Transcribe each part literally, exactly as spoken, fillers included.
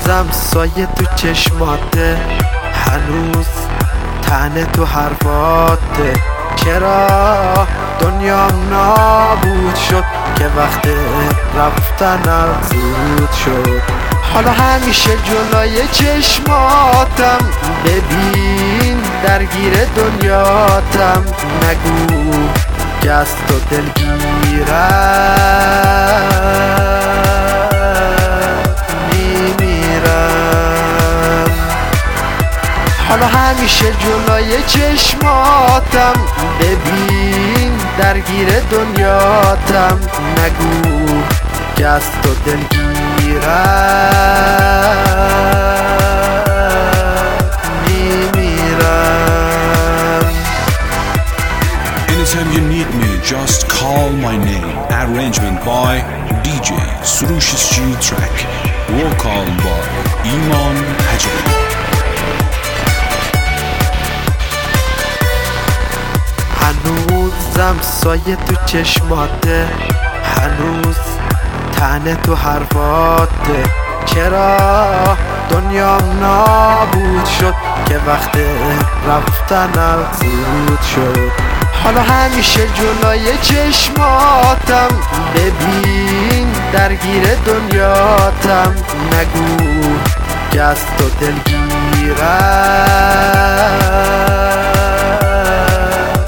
هنوزم سایه تو چشماته، هنوز تنه تو حرفاته. چرا دنیام نابود شد که وقت رفتنم زود شد؟ حالا همیشه جلوی چشماتم، ببین درگیر دنیاتم. نگو که از تو دلگیرم میمیرم. حالا همیشه جلوی چشماتم، ببین درگیر دنیاتم. نگو که از تو دلگیرم میمیرم. Anytime you need me, just call my name. Arrangement by دی جی سروش Stew Track. Vocal by ایمان حجری. هنوزم سایه تو چشماته، هنوز تنه تو حرفاته. چرا دنیام نابود شد که وقت رفتنم زود شد؟ حالا همیشه جلوی چشماتم، ببین درگیر دنیاتم. نگو که از تو دلگیرم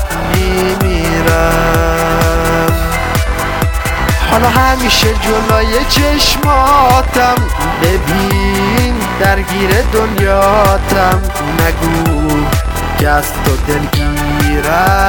میمیرم. حالا همیشه جلوی چشماتم، ببین درگیر دنیاتم. نگو که از تو دلگیرم